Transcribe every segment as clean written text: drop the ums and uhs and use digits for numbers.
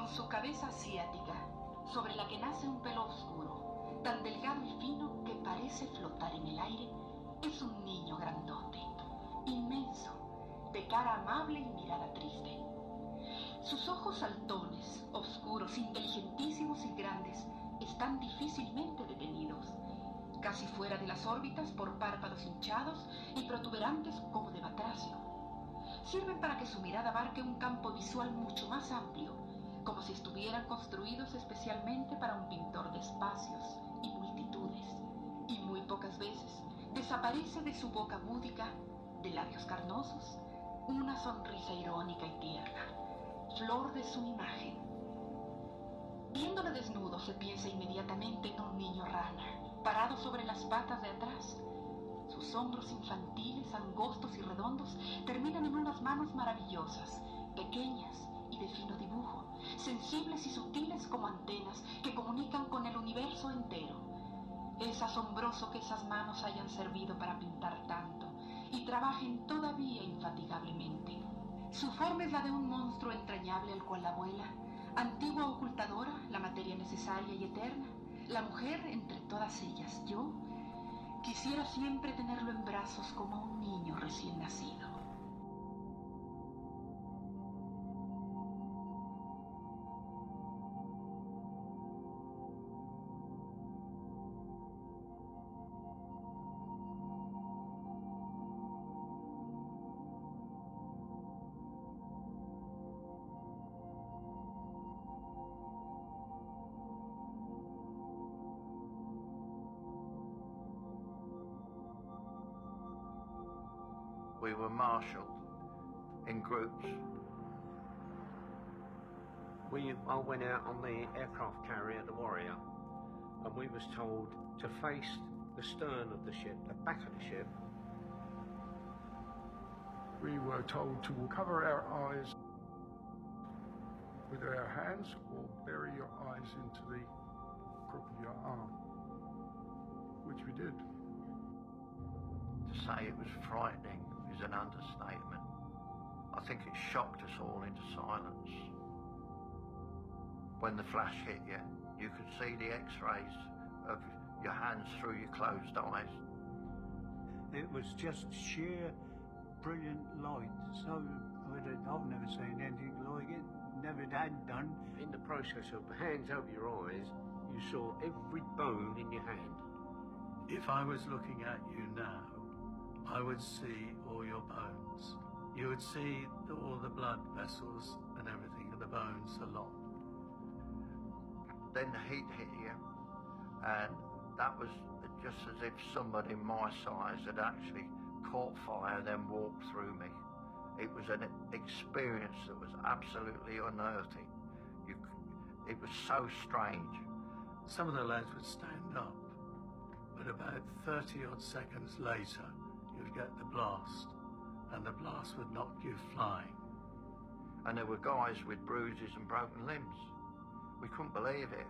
con su cabeza asiática, sobre la que nace un pelo oscuro, tan delgado y fino que parece flotar en el aire, es un niño grandote, inmenso, de cara amable y mirada triste. Sus ojos saltones, oscuros, inteligentísimos y grandes, están difícilmente detenidos, casi fuera de las órbitas por párpados hinchados y protuberantes como de batracio. Sirven para que su mirada abarque un campo visual mucho más amplio, como si estuvieran construidos especialmente para un pintor de espacios y multitudes, y muy pocas veces desaparece de su boca múdica, de labios carnosos, una sonrisa irónica y tierna, flor de su imagen. Viéndole desnudo se piensa inmediatamente en un niño rana, parado sobre las patas de atrás. Sus hombros infantiles, angostos y redondos, terminan en unas manos maravillosas, pequeñas y de fino dibujo, sensibles y sutiles como antenas que comunican con el universo entero. Es asombroso que esas manos hayan servido para pintar tanto y trabajen todavía infatigablemente. Su forma es la de un monstruo entrañable al cual la abuela, antigua ocultadora, la materia necesaria y eterna, la mujer entre todas ellas, yo, quisiera siempre tenerlo en brazos como un niño recién nacido. We were marshalled in groups. I went out on the aircraft carrier, the Warrior, and we was told to face the stern of the ship, the back of the ship. We were told to cover our eyes with our hands or bury your eyes into the crook of your arm, which we did. To say it was frightening is an understatement. I think it shocked us all into silence. When the flash hit you, you could see the x-rays of your hands through your closed eyes. It was just sheer brilliant light. So I've never seen anything like it. Never had done. In the process of hands over your eyes, you saw every bone in your hand. If I was looking at you now, I would see all your bones. You would see all the blood vessels and everything, and the bones a lot. Then the heat hit you, and that was just as if somebody my size had actually caught fire and then walked through me. It was an experience that was absolutely unearthing. It was so strange. Some of the lads would stand up, but about 30 odd seconds later, you'd get the blast, and the blast would knock you flying. And there were guys with bruises and broken limbs. We couldn't believe it.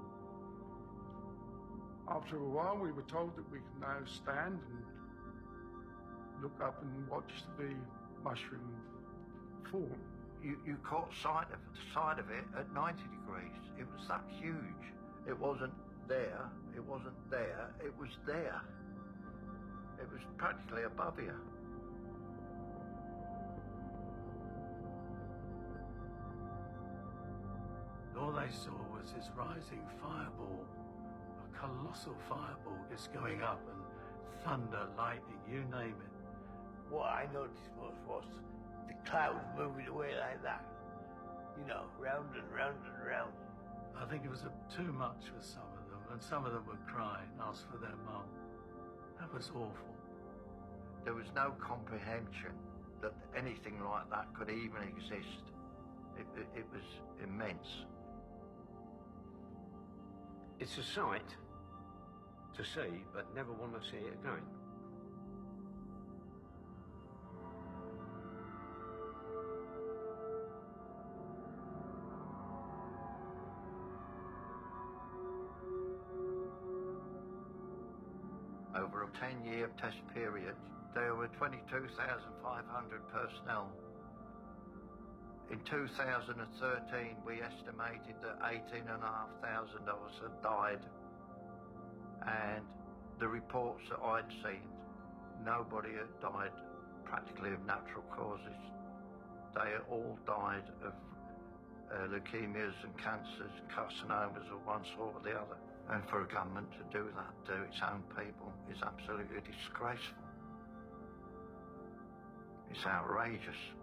After a while, we were told that we could now stand and look up and watch the mushroom form. You caught sight of it at 90 degrees. It was that huge. It wasn't there, it wasn't there, it was there. It was practically above you. All they saw was this rising fireball, a colossal fireball just going up, and thunder, lightning, you name it. What I noticed was the clouds moving away like that. You know, round and round and round. I think it was too much for some of them, and some of them would cry and ask for their mum. That was awful. There was no comprehension that anything like that could even exist. It was immense. It's a sight to see, but never want to see it again. Over a 10-year test period, there were 22,500 personnel. In 2013, we estimated that 18,500 of us had died, and the reports that I'd seen, nobody had died practically of natural causes. They all died of leukemias and cancers and carcinomas of one sort or the other. And for a government to do that to its own people is absolutely disgraceful. It's outrageous.